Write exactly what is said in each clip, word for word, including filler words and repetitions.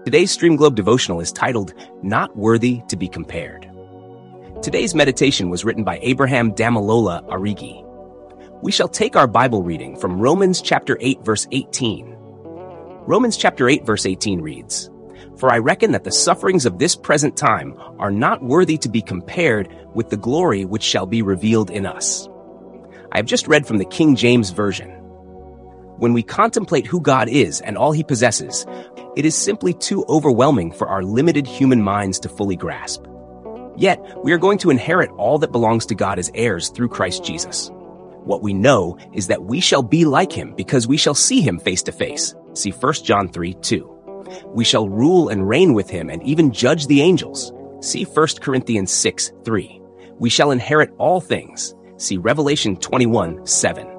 Today's Stream Globe devotional is titled, Not Worthy to be Compared. Today's meditation was written by Abraham Damalola Arigi. We shall take our Bible reading from Romans chapter eight, verse eighteen. Romans chapter eight, verse eighteen reads, For I reckon that the sufferings of this present time are not worthy to be compared with the glory which shall be revealed in us. I have just read from the King James Version. When we contemplate who God is and all he possesses, it is simply too overwhelming for our limited human minds to fully grasp. Yet, we are going to inherit all that belongs to God as heirs through Christ Jesus. What we know is that we shall be like him because we shall see him face to face. See First John three two. We shall rule and reign with him and even judge the angels. See First Corinthians six three. We shall inherit all things. See Revelation twenty-one seven.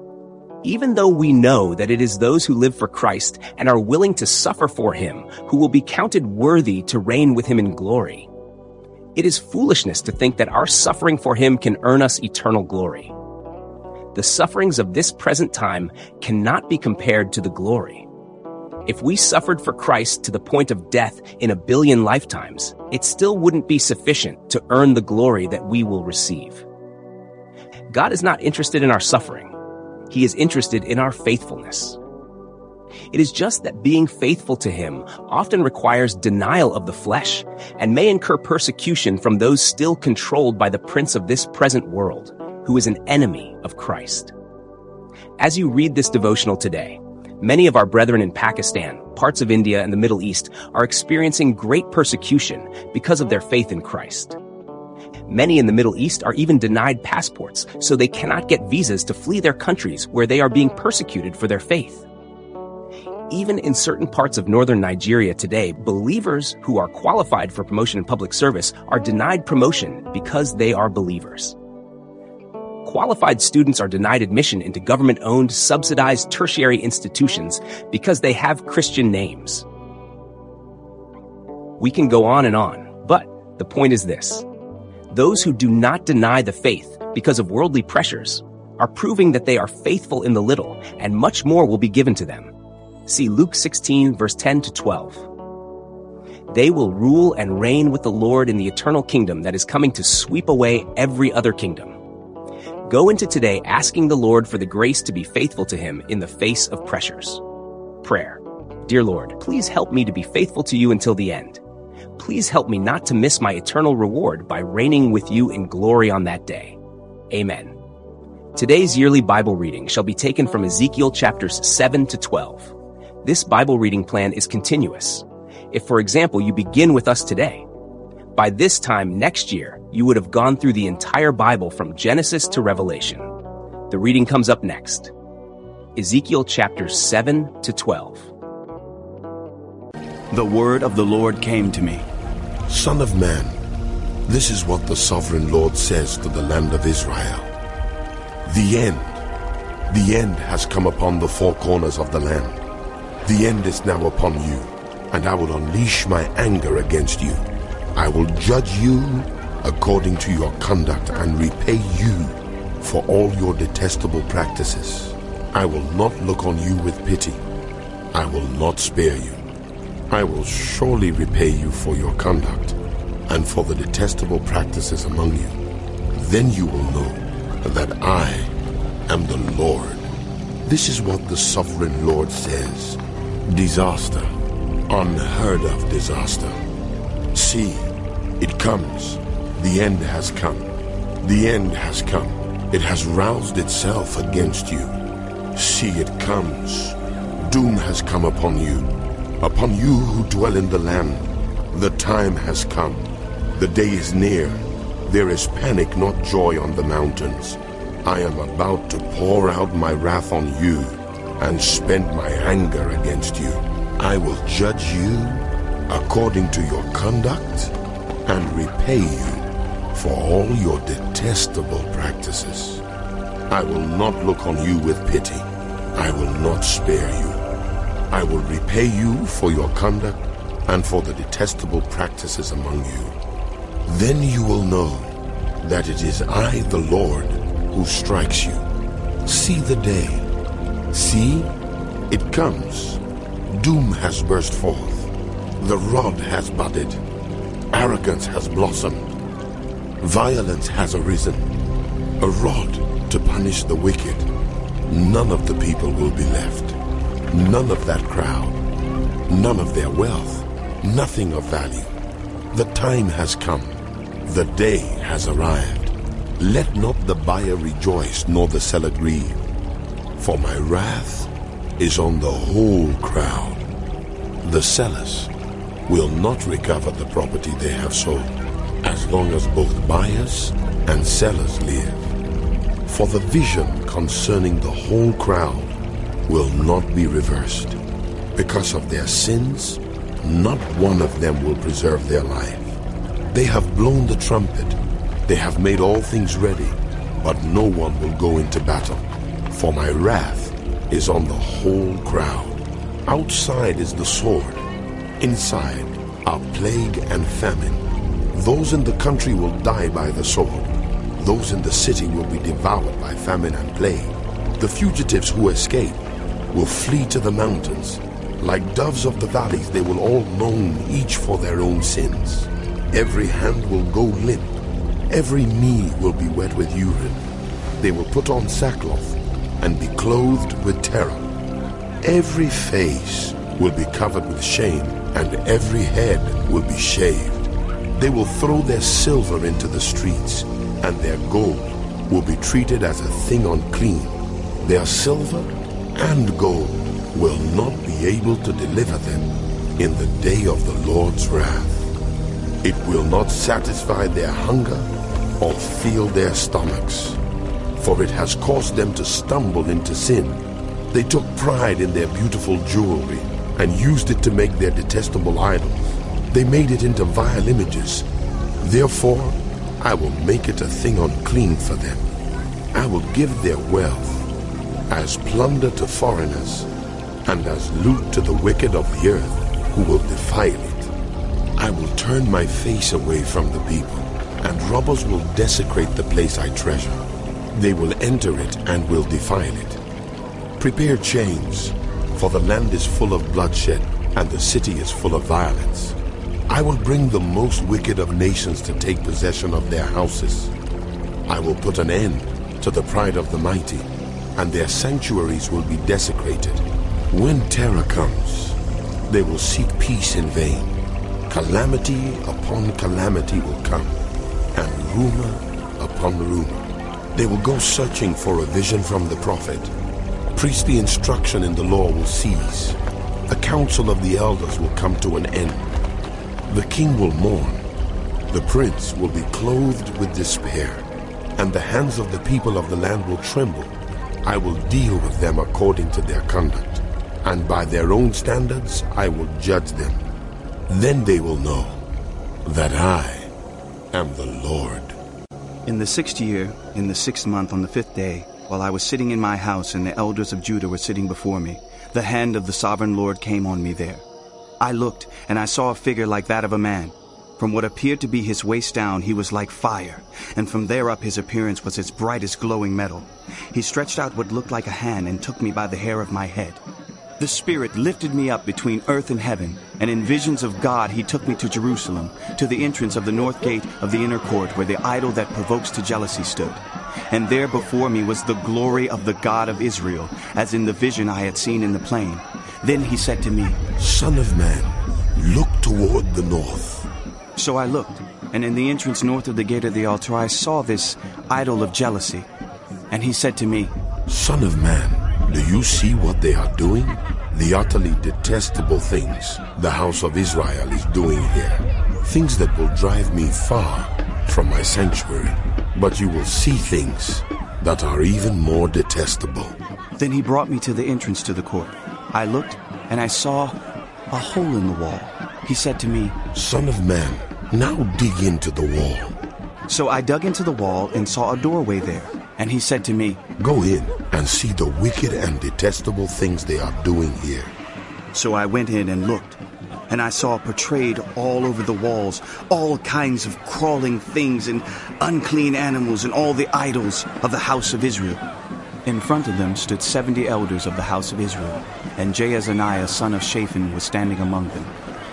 Even though we know that it is those who live for Christ and are willing to suffer for him who will be counted worthy to reign with him in glory, it is foolishness to think that our suffering for him can earn us eternal glory. The sufferings of this present time cannot be compared to the glory. If we suffered for Christ to the point of death in a billion lifetimes, it still wouldn't be sufficient to earn the glory that we will receive. God is not interested in our suffering. He is interested in our faithfulness. It is just that being faithful to him often requires denial of the flesh and may incur persecution from those still controlled by the prince of this present world, who is an enemy of Christ. As you read this devotional today, many of our brethren in Pakistan, parts of India, and the Middle East are experiencing great persecution because of their faith in Christ. Many in the Middle East are even denied passports, so they cannot get visas to flee their countries where they are being persecuted for their faith. Even in certain parts of northern Nigeria today, believers who are qualified for promotion in public service are denied promotion because they are believers. Qualified students are denied admission into government-owned, subsidized tertiary institutions because they have Christian names. We can go on and on, but the point is this. Those who do not deny the faith because of worldly pressures are proving that they are faithful in the little, and much more will be given to them. See Luke sixteen, verse ten to twelve. They will rule and reign with the Lord in the eternal kingdom that is coming to sweep away every other kingdom. Go into today asking the Lord for the grace to be faithful to him in the face of pressures. Prayer. Dear Lord, please help me to be faithful to you until the end. Please help me not to miss my eternal reward by reigning with you in glory on that day. Amen. Today's yearly Bible reading shall be taken from Ezekiel chapters seven to twelve. This Bible reading plan is continuous. If, for example, you begin with us today, by this time next year, you would have gone through the entire Bible from Genesis to Revelation. The reading comes up next. Ezekiel chapters seven to twelve. The word of the Lord came to me. Son of man, this is what the sovereign Lord says to the land of Israel. The end, the end has come upon the four corners of the land. The end is now upon you, and I will unleash my anger against you. I will judge you according to your conduct and repay you for all your detestable practices. I will not look on you with pity. I will not spare you. I will surely repay you for your conduct and for the detestable practices among you. Then you will know that I am the Lord. This is what the sovereign Lord says. Disaster, unheard of disaster. See, it comes. The end has come. The end has come. It has roused itself against you. See, it comes. Doom has come upon you. Upon you who dwell in the land, the time has come. The day is near. There is panic, not joy on the mountains. I am about to pour out my wrath on you and spend my anger against you. I will judge you according to your conduct and repay you for all your detestable practices. I will not look on you with pity. I will not spare you. I will repay you for your conduct and for the detestable practices among you. Then you will know that it is I, the Lord, who strikes you. See the day. See, it comes. Doom has burst forth. The rod has budded. Arrogance has blossomed. Violence has arisen. A rod to punish the wicked. None of the people will be left. None of that crowd. None of their wealth. Nothing of value. The time has come. The day has arrived. Let not the buyer rejoice, nor the seller grieve. For my wrath is on the whole crowd. The sellers will not recover the property they have sold, as long as both buyers and sellers live. For the vision concerning the whole crowd will not be reversed. Because of their sins, not one of them will preserve their life. They have blown the trumpet. They have made all things ready, but no one will go into battle. For my wrath is on the whole crowd. Outside is the sword. Inside are plague and famine. Those in the country will die by the sword. Those in the city will be devoured by famine and plague. The fugitives who escape will flee to the mountains. Like doves of the valleys, they will all moan, each for their own sins. Every hand will go limp. Every knee will be wet with urine. They will put on sackcloth and be clothed with terror. Every face will be covered with shame, and every head will be shaved. They will throw their silver into the streets, and their gold will be treated as a thing unclean. Their silver and gold will not be able to deliver them in the day of the Lord's wrath. It will not satisfy their hunger or fill their stomachs, for it has caused them to stumble into sin. They took pride in their beautiful jewelry and used it to make their detestable idols. They made it into vile images. Therefore, I will make it a thing unclean for them. I will give their wealth as plunder to foreigners and as loot to the wicked of the earth who will defile it. I will turn my face away from the people, and robbers will desecrate the place I treasure. They will enter it and will defile it. Prepare chains, for the land is full of bloodshed, and the city is full of violence. I will bring the most wicked of nations to take possession of their houses. I will put an end to the pride of the mighty, and their sanctuaries will be desecrated. When terror comes, they will seek peace in vain. Calamity upon calamity will come, and rumor upon rumor. They will go searching for a vision from the prophet. Priestly instruction in the law will cease. The counsel of the elders will come to an end. The king will mourn. The prince will be clothed with despair, and the hands of the people of the land will tremble. I will deal with them according to their conduct, and by their own standards I will judge them. Then they will know that I am the Lord. In the sixth year, in the sixth month, on the fifth day, while I was sitting in my house and the elders of Judah were sitting before me, the hand of the sovereign Lord came on me there. I looked, and I saw a figure like that of a man. From what appeared to be his waist down, he was like fire, and from there up his appearance was as bright as glowing metal. He stretched out what looked like a hand and took me by the hair of my head. The Spirit lifted me up between earth and heaven, and in visions of God he took me to Jerusalem, to the entrance of the north gate of the inner court, where the idol that provokes to jealousy stood. And there before me was the glory of the God of Israel, as in the vision I had seen in the plain. Then he said to me, Son of man, look toward the north. So I looked, and in the entrance north of the gate of the altar I saw this idol of jealousy. And he said to me, Son of man, do you see what they are doing? The utterly detestable things the house of Israel is doing here. Things that will drive me far from my sanctuary. But you will see things that are even more detestable. Then he brought me to the entrance to the court. I looked, and I saw a hole in the wall. He said to me, Son of man, now dig into the wall. So I dug into the wall and saw a doorway there. And he said to me, Go in and see the wicked and detestable things they are doing here. So I went in and looked, and I saw portrayed all over the walls all kinds of crawling things and unclean animals and all the idols of the house of Israel. In front of them stood seventy elders of the house of Israel, and Jaazaniah son of Shaphan was standing among them.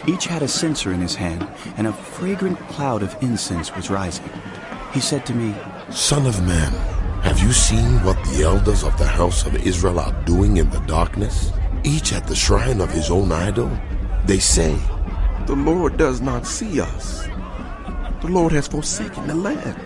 Each had a censer in his hand, and a fragrant cloud of incense was rising. He said to me, Son of man, have you seen what the elders of the house of Israel are doing in the darkness? Each at the shrine of his own idol? They say, The Lord does not see us. The Lord has forsaken the land.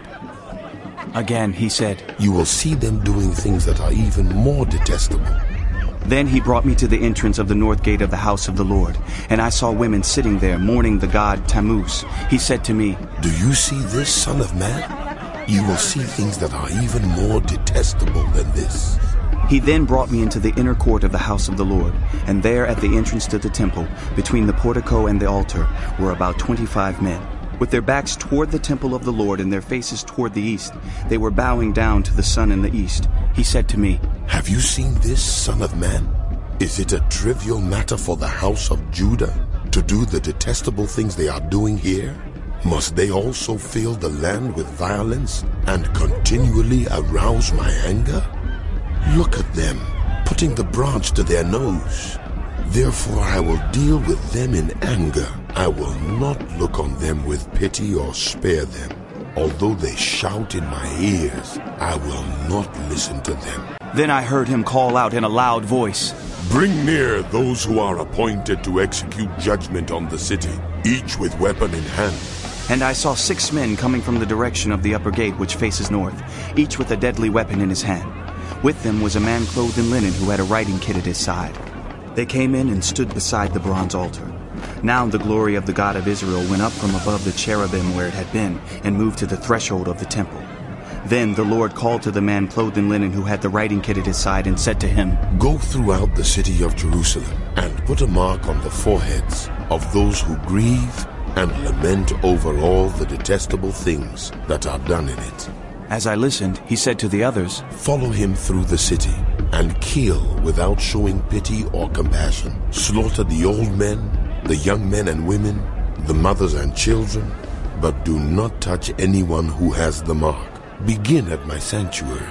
Again he said, You will see them doing things that are even more detestable. Then he brought me to the entrance of the north gate of the house of the Lord, and I saw women sitting there mourning the god Tammuz. He said to me, Do you see this, son of man? You will see things that are even more detestable than this. He then brought me into the inner court of the house of the Lord, and there at the entrance to the temple, between the portico and the altar, were about twenty-five men. With their backs toward the temple of the Lord and their faces toward the east, they were bowing down to the sun in the east. He said to me, Have you seen this, son of man? Is it a trivial matter for the house of Judah to do the detestable things they are doing here? Must they also fill the land with violence and continually arouse my anger? Look at them, putting the branch to their nose. Therefore I will deal with them in anger. I will not look on them with pity or spare them. Although they shout in my ears, I will not listen to them. Then I heard him call out in a loud voice, Bring near those who are appointed to execute judgment on the city, each with weapon in hand. And I saw six men coming from the direction of the upper gate which faces north, each with a deadly weapon in his hand. With them was a man clothed in linen who had a writing kit at his side. They came in and stood beside the bronze altar. Now the glory of the God of Israel went up from above the cherubim where it had been, and moved to the threshold of the temple. Then the Lord called to the man clothed in linen who had the writing kit at his side, and said to him, Go throughout the city of Jerusalem, and put a mark on the foreheads of those who grieve and lament over all the detestable things that are done in it. As I listened, he said to the others, Follow him through the city, and kill without showing pity or compassion. Slaughter the old men, the young men and women, the mothers and children, but do not touch anyone who has the mark. Begin at my sanctuary.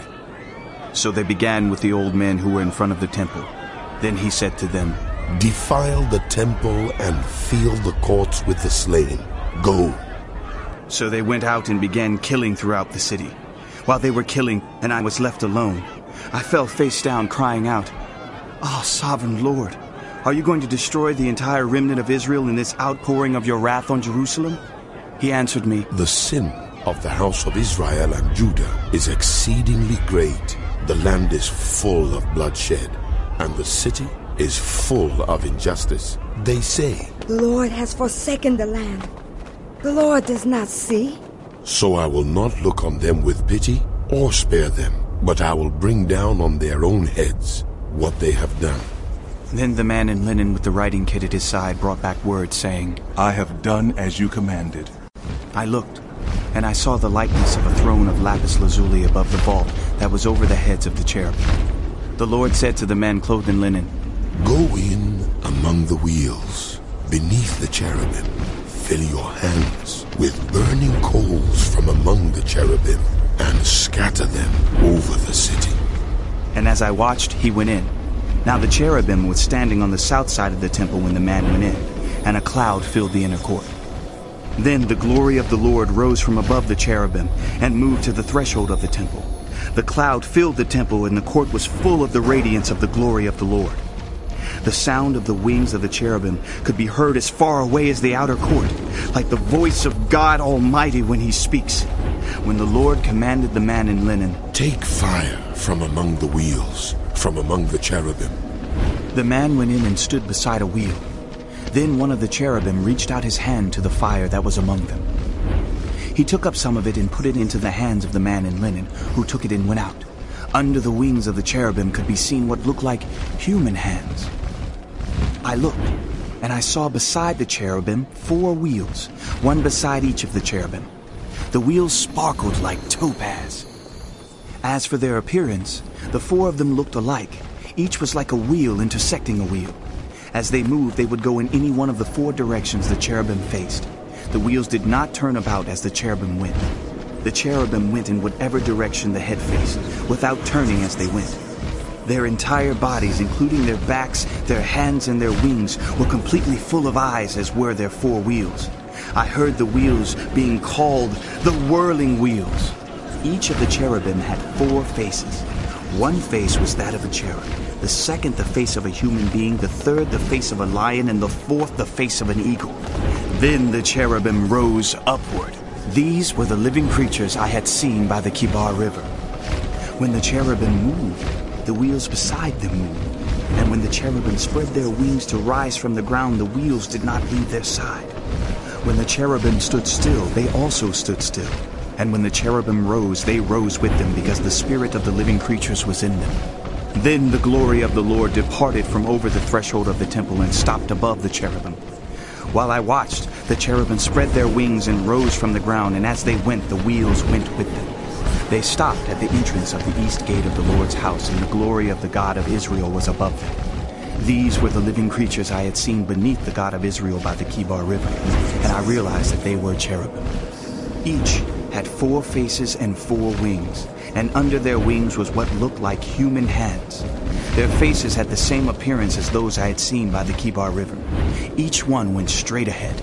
So they began with the old men who were in front of the temple. Then he said to them, Defile the temple and fill the courts with the slain. Go. So they went out and began killing throughout the city. While they were killing, and I was left alone, I fell face down, crying out, Ah, sovereign Lord, are you going to destroy the entire remnant of Israel in this outpouring of your wrath on Jerusalem? He answered me, The sin of the house of Israel and Judah is exceedingly great. The land is full of bloodshed, and the city is full of injustice. They say, The Lord has forsaken the land. The Lord does not see. So I will not look on them with pity or spare them, but I will bring down on their own heads what they have done. Then the man in linen with the writing kit at his side brought back word, saying, I have done as you commanded. I looked, and I saw the likeness of a throne of lapis lazuli above the vault that was over the heads of the cherubim. The Lord said to the man clothed in linen, Go in among the wheels, beneath the cherubim. Fill your hands with burning coals from among the cherubim, and scatter them over the city. And as I watched, he went in. Now the cherubim was standing on the south side of the temple when the man went in, and a cloud filled the inner court. Then the glory of the Lord rose from above the cherubim and moved to the threshold of the temple. The cloud filled the temple, and the court was full of the radiance of the glory of the Lord. The sound of the wings of the cherubim could be heard as far away as the outer court, like the voice of God Almighty when he speaks. When the Lord commanded the man in linen, Take fire from among the wheels, from among the cherubim. The man went in and stood beside a wheel. Then one of the cherubim reached out his hand to the fire that was among them. He took up some of it and put it into the hands of the man in linen, who took it and went out. Under the wings of the cherubim could be seen what looked like human hands. I looked, and I saw beside the cherubim four wheels, one beside each of the cherubim. The wheels sparkled like topaz. As for their appearance, the four of them looked alike. Each was like a wheel intersecting a wheel. As they moved, they would go in any one of the four directions the cherubim faced. The wheels did not turn about as the cherubim went. The cherubim went in whatever direction the head faced, without turning as they went. Their entire bodies, including their backs, their hands, and their wings, were completely full of eyes, as were their four wheels. I heard the wheels being called the whirling wheels. Each of the cherubim had four faces. One face was that of a cherub, the second the face of a human being, the third the face of a lion, and the fourth the face of an eagle. Then the cherubim rose upward. These were the living creatures I had seen by the Kibar River. When the cherubim moved, the wheels beside them moved. And when the cherubim spread their wings to rise from the ground, the wheels did not leave their side. When the cherubim stood still, they also stood still. And when the cherubim rose, they rose with them, because the spirit of the living creatures was in them. Then the glory of the Lord departed from over the threshold of the temple and stopped above the cherubim. While I watched, the cherubim spread their wings and rose from the ground, and as they went, the wheels went with them. They stopped at the entrance of the east gate of the Lord's house, and the glory of the God of Israel was above them. These were the living creatures I had seen beneath the God of Israel by the Kibar River, and I realized that they were cherubim. Each had four faces and four wings, and under their wings was what looked like human hands. Their faces had the same appearance as those I had seen by the Kibar River. Each one went straight ahead.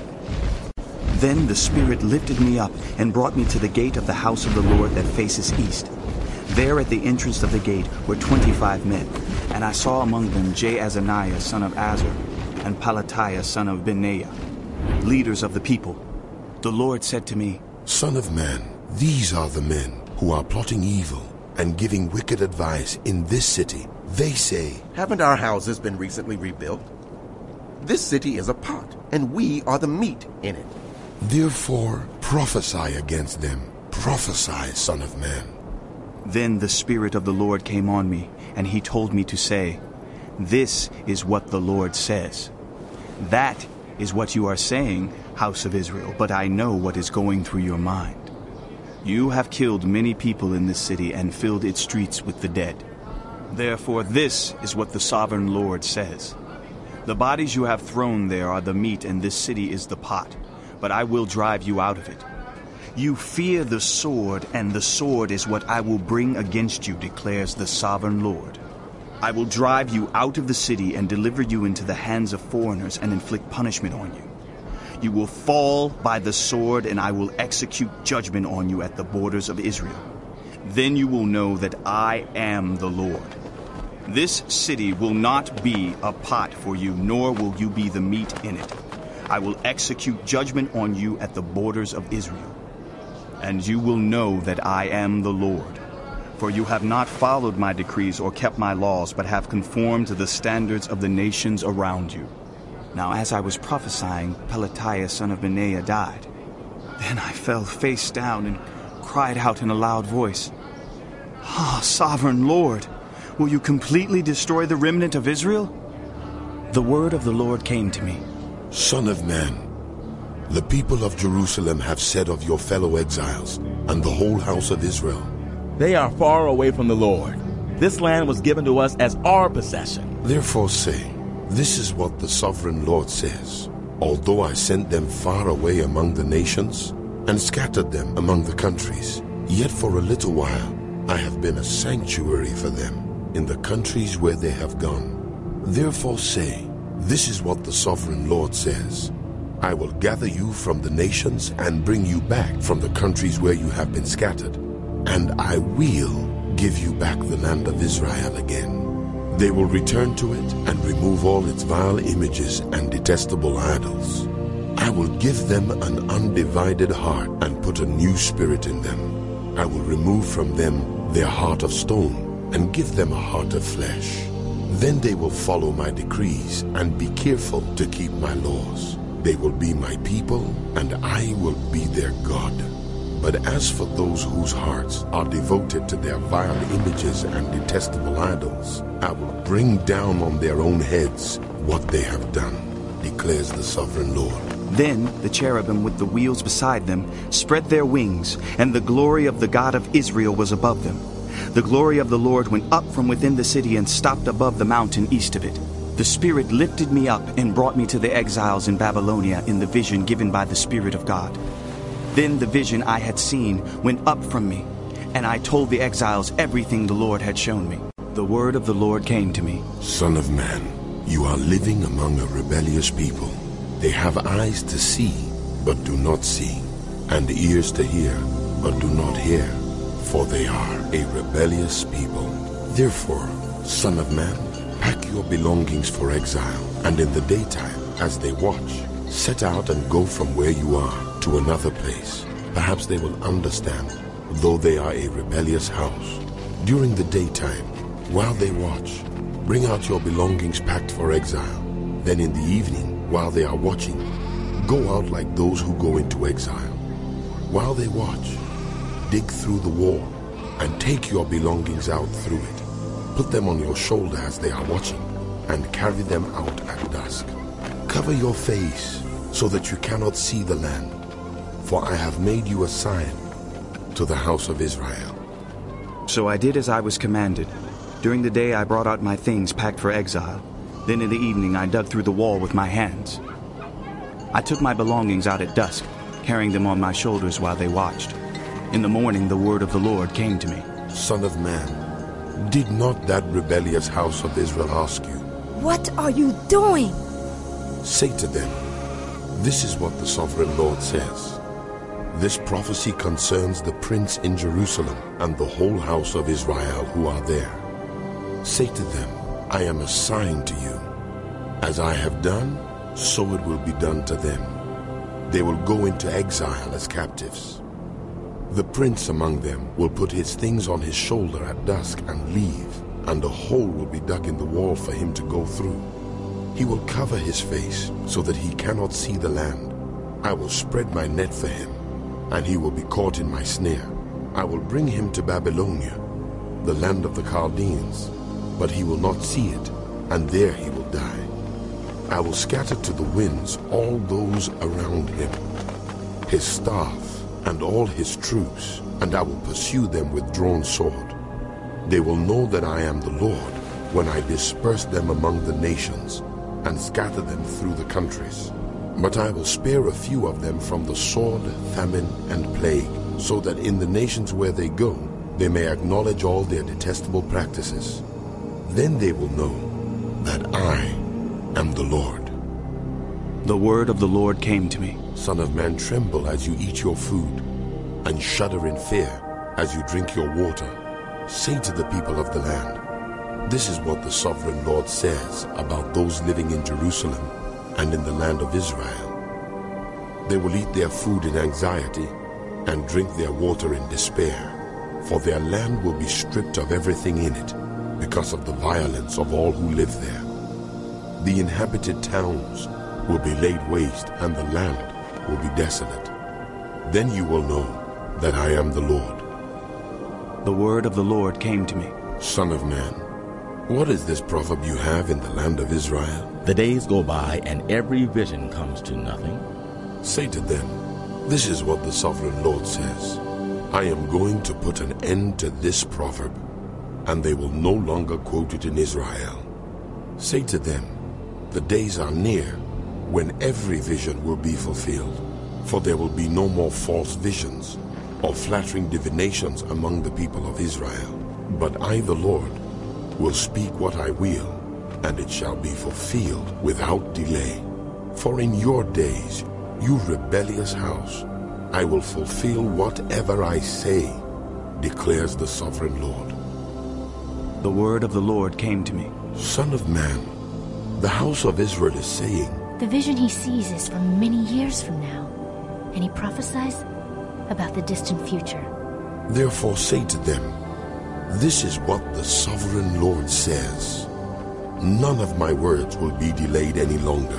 Then the Spirit lifted me up and brought me to the gate of the house of the Lord that faces east. There at the entrance of the gate were twenty-five men, and I saw among them Jaazaniah son of Azur and Pelatiah son of Benaiah, leaders of the people. The Lord said to me, Son of man, these are the men who are plotting evil and giving wicked advice in this city. They say, Haven't our houses been recently rebuilt? This city is a pot, and we are the meat in it. Therefore prophesy against them. Prophesy, Son of man. Then the Spirit of the Lord came on me, and he told me to say, This is what the Lord says. That is what you are saying, house of Israel, but I know what is going through your mind. You have killed many people in this city and filled its streets with the dead. Therefore this is what the sovereign Lord says. The bodies you have thrown there are the meat, and this city is the pot, but I will drive you out of it. You fear the sword, and the sword is what I will bring against you, declares the sovereign Lord. I will drive you out of the city and deliver you into the hands of foreigners and inflict punishment on you. You will fall by the sword, and I will execute judgment on you at the borders of Israel. Then you will know that I am the Lord. This city will not be a pot for you, nor will you be the meat in it. I will execute judgment on you at the borders of Israel. And you will know that I am the Lord. For you have not followed my decrees or kept my laws, but have conformed to the standards of the nations around you. Now as I was prophesying, Pelatiah son of Benaiah died. Then I fell face down and cried out in a loud voice, Ah, sovereign Lord, will you completely destroy the remnant of Israel? The word of the Lord came to me. Son of man, the people of Jerusalem have said of your fellow exiles and the whole house of Israel, They are far away from the Lord. This land was given to us as our possession. Therefore say, This is what the sovereign Lord says. Although I sent them far away among the nations and scattered them among the countries, yet for a little while I have been a sanctuary for them in the countries where they have gone. Therefore say, This is what the sovereign Lord says. I will gather you from the nations and bring you back from the countries where you have been scattered, and I will give you back the land of Israel again. They will return to it and remove all its vile images and detestable idols. I will give them an undivided heart and put a new spirit in them. I will remove from them their heart of stone and give them a heart of flesh. Then they will follow my decrees and be careful to keep my laws. They will be my people, and I will be their God. But as for those whose hearts are devoted to their vile images and detestable idols, I will bring down on their own heads what they have done, declares the sovereign Lord. Then the cherubim with the wheels beside them spread their wings, and the glory of the God of Israel was above them. The glory of the Lord went up from within the city and stopped above the mountain east of it. The Spirit lifted me up and brought me to the exiles in Babylonia in the vision given by the Spirit of God. Then the vision I had seen went up from me, and I told the exiles everything the Lord had shown me. The word of the Lord came to me. Son of man, you are living among a rebellious people. They have eyes to see, but do not see, and ears to hear, but do not hear, for they are a rebellious people. Therefore, son of man, pack your belongings for exile, and in the daytime, as they watch, set out and go from where you are to another place. Perhaps they will understand, though they are a rebellious house. During the daytime, while they watch, bring out your belongings packed for exile. Then in the evening, while they are watching, go out like those who go into exile. While they watch, dig through the wall and take your belongings out through it. Put them on your shoulder as they are watching and carry them out at dusk. Cover your face so that you cannot see the land, for I have made you a sign to the house of Israel. So I did as I was commanded. During the day I brought out my things packed for exile. Then in the evening I dug through the wall with my hands. I took my belongings out at dusk, carrying them on my shoulders while they watched. In the morning the word of the Lord came to me. Son of man, did not that rebellious house of Israel ask you, What are you doing? say to them, this is what the sovereign Lord says. This prophecy concerns the prince in Jerusalem and the whole house of Israel who are there. Say to them, I am a sign to you. As I have done, so it will be done to them. They will go into exile as captives. The prince among them will put his things on his shoulder at dusk and leave, and a hole will be dug in the wall for him to go through. He will cover his face so that he cannot see the land. I will spread my net for him, and he will be caught in my snare. I will bring him to Babylonia, the land of the Chaldeans, but he will not see it, and there he will die. I will scatter to the winds all those around him, his staff and all his troops, and I will pursue them with drawn sword. They will know that I am the Lord when I disperse them among the nations and scatter them through the countries. But I will spare a few of them from the sword, famine, and plague, so that in the nations where they go, they may acknowledge all their detestable practices. Then they will know that I am the Lord. The word of the Lord came to me. Son of man, tremble as you eat your food, and shudder in fear as you drink your water. Say to the people of the land, this is what the sovereign Lord says about those living in Jerusalem and in the land of Israel. They will eat their food in anxiety and drink their water in despair, for their land will be stripped of everything in it because of the violence of all who live there. The inhabited towns will be laid waste and the land will be desolate. Then you will know that I am the Lord. The word of the Lord came to me. Son of man, what is this proverb you have in the land of Israel? The days go by and every vision comes to nothing. Say to them, this is what the sovereign Lord says. I am going to put an end to this proverb, and they will no longer quote it in Israel. Say to them, the days are near when every vision will be fulfilled, for there will be no more false visions or flattering divinations among the people of Israel. But I, the Lord, will speak what I will, and it shall be fulfilled without delay. For in your days, you rebellious house, I will fulfill whatever I say, declares the sovereign Lord. The word of the Lord came to me. Son of man, the house of Israel is saying, the vision he sees is from many years from now, and he prophesies about the distant future. Therefore say to them, this is what the sovereign Lord says. None of my words will be delayed any longer.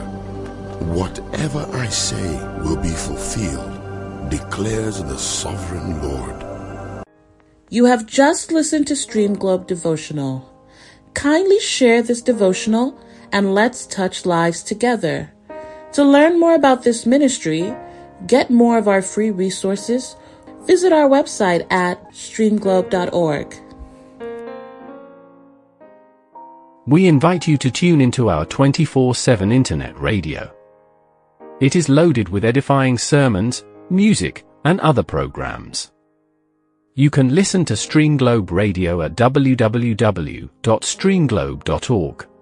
Whatever I say will be fulfilled, declares the sovereign Lord. You have just listened to Stream Globe Devotional. Kindly share this devotional and let's touch lives together. To learn more about this ministry, get more of our free resources, visit our website at stream globe dot org. We invite you to tune into our twenty-four seven internet radio. It is loaded with edifying sermons, music, and other programs. You can listen to Stream Globe Radio at w w w dot stream globe dot org.